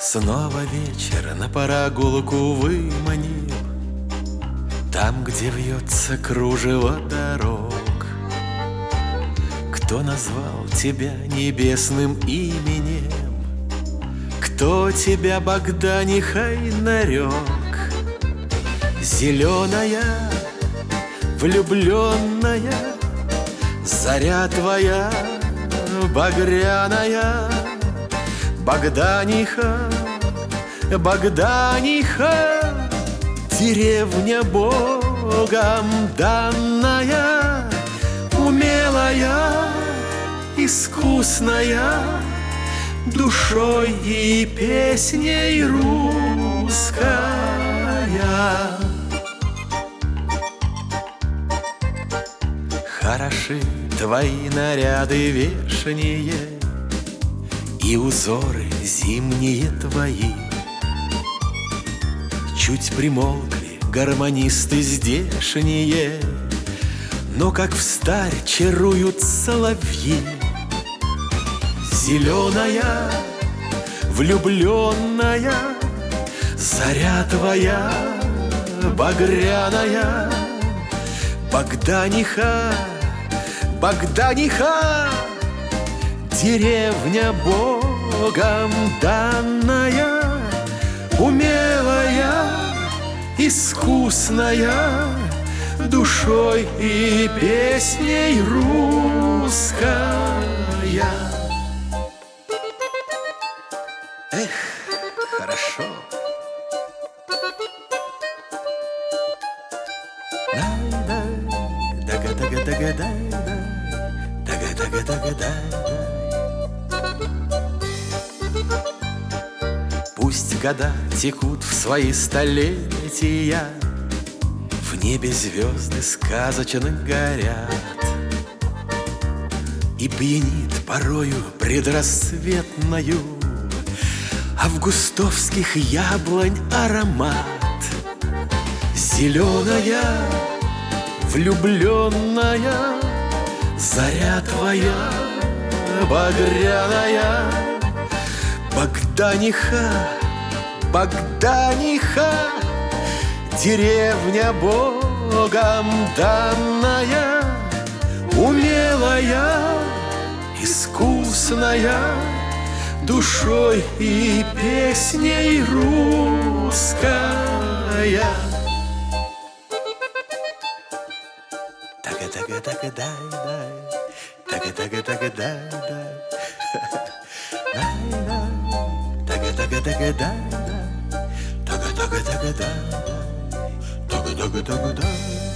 Снова вечер на прогулку выманил, там, где вьется кружево дорог. Кто назвал тебя небесным именем? Кто тебя Богданихой нарек? Зеленая, влюбленная, заря твоя багряная, Богданиха, Богданиха, деревня Богом данная, умелая, искусная, душой и песней русская. Хороши твои наряды вешние и узоры зимние твои. Чуть примолкли гармонисты здешние, но как встарь чаруют соловьи. Зеленая, влюбленная, заря твоя багряная, Богданиха, Богданиха, деревня Богом данная, умелая, искусная, душой и песней русская. Эх, хорошо. Пусть года текут в свои столетия, в небе звезды сказочно горят, и пьянит порою предрассветною августовских яблонь аромат. Зеленая, влюбленная, заря твоя багряная, Богданиха, Богданиха, деревня Богом данная, умелая, искусная, душой и песней русская. Тага-тага-тага-дай-дай, тага-тага-тага-дай-дай, дай-дай, тага-тага-тага-дай-дай, тага-тага-тага-дай, тага-тага-тага-дай.